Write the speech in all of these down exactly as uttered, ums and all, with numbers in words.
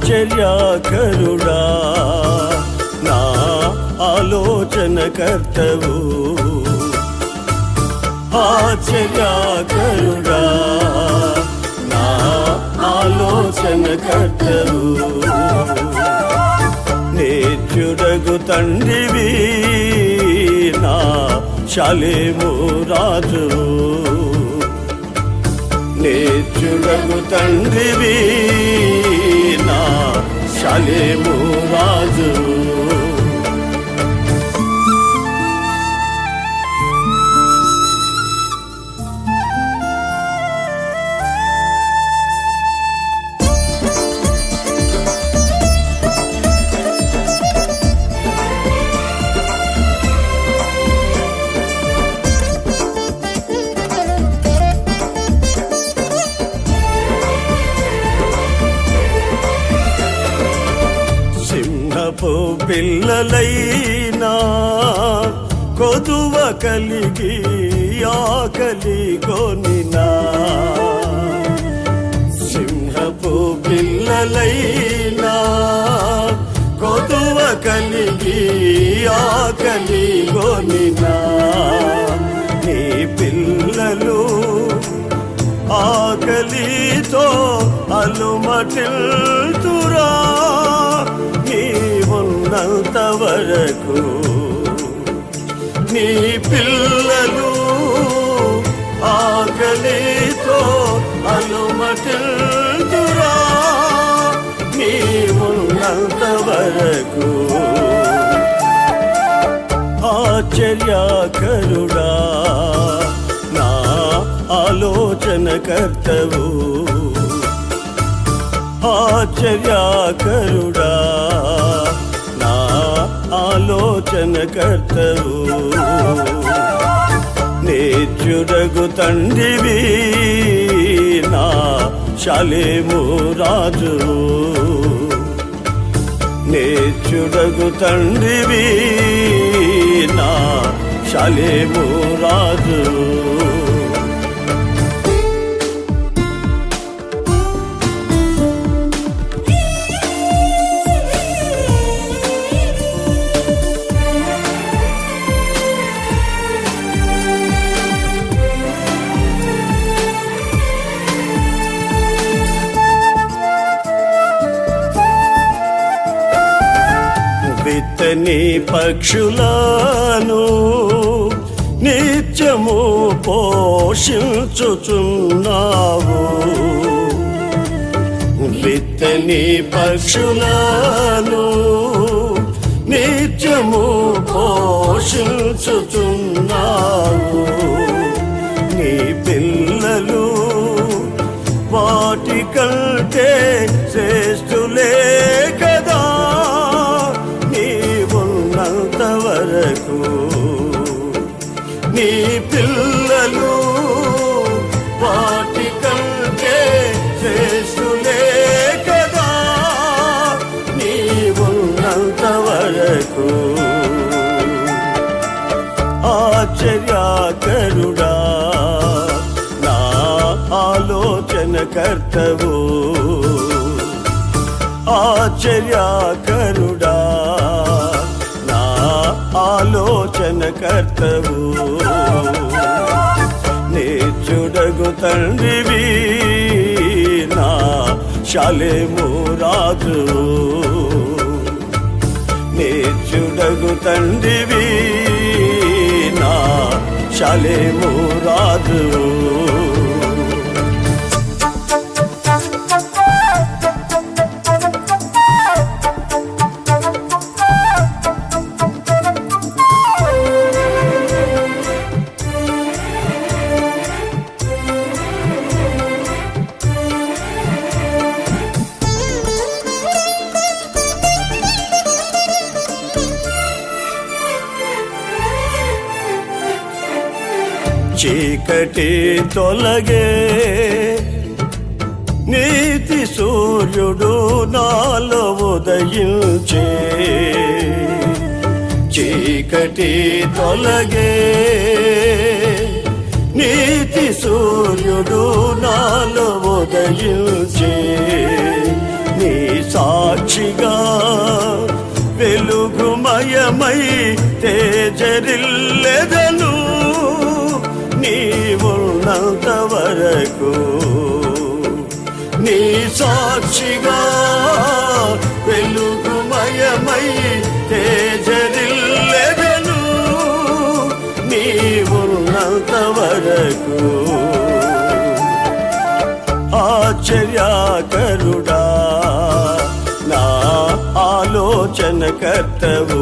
ఆశ్చర్యకరుడా నా ఆలోచనకర్తవు ఆశ్చర్యకరుడా నా ఆలోచనకర్తవు నేత్యుడగు తండ్రివి నా షాలేము రాజు నేత్యుడగు తండ్రివి నా షాలేము రాజు పిల్లలైనా కొదువ కలిగి ఆకలి కొనినా సింహపు పిల్లలైనా కొదువ కలిగి ఆకలి కొనినా నీ పిల్లలు ఆకలితో అలుమటిల్తురా ఉన్నంత వరకు నీ పిల్లలు ఆకలితో అలుమటిల్తురా నీ ఉన్నంత వరకు ఆశ్చర్యకరుడా నా ఆలోచనకర్తవు ఆశ్చర్యకరుడా నా ఆలోచనకర్తవు నేత్యుడగు తండ్రివి నా షాలేము రాజు నేత్యుడగు తండ్రివి నా షాలేము రాజు విత్తని పక్షులను నిత్యము పోషించుచున్నావు విత్తని పక్షులను నిత్యము పోషించుచున్నావు నీ పిల్లలు వాటి కంటే శ్రేష్ఠులే కదా వరకు నీ పిల్లలు వాటి కంటే శ్రేష్ఠులే కదా నీ ఉన్నంత వరకు ఆశ్చర్యకరుడా నా ఆలోచనకర్తవు ఆశ్చర్యకరుడా ఆలోచనకర్తవు నేత్యుడగు తండ్రివి నా షాలేము రాజు నేత్యుడగు తండ్రివి నా షాలేము రాజు చీకటి తొలగే నీతి సూర్యుడు నాలో ఉదయించే చీకటి తొలగే నీతి సూర్యుడు నాలో ఉదయించే నీ సాక్షిగా వెలుగుమయమై తేజరిల్లెదను నీవున్నంత వరకు నీ సాక్షిగా వెలుగుమయమై తేజరిల్లెదను నీవున్నంత వరకు ఆశ్చర్యకరుడా నా ఆలోచన కర్తవు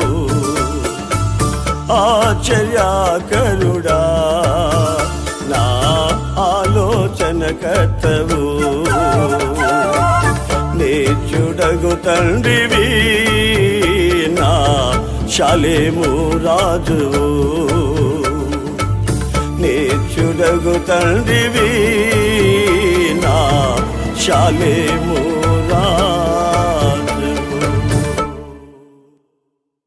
ఆశ్చర్యకరుడా నా ఆలోచన కర్తవు నేర్చుడగు తండ్రివి నా శాలేము రాజువు నేర్చుడగు తండ్రివి నా శాలేము